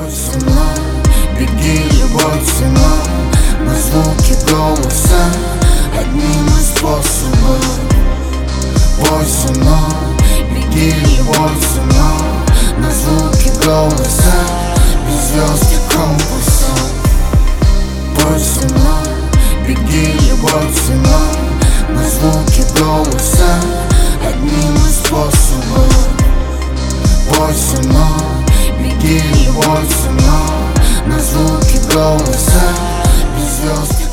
Будь со мной, беги любой ценой, на звуки голоса одним из способов. Будь со мной, беги любой ценой, на звуки голоса без звезд и компасов. Будь со мной, беги любой ценой, на звуки голоса одним из способов. Будь со мной, беги любой ценой, на звуки голоса без звезд.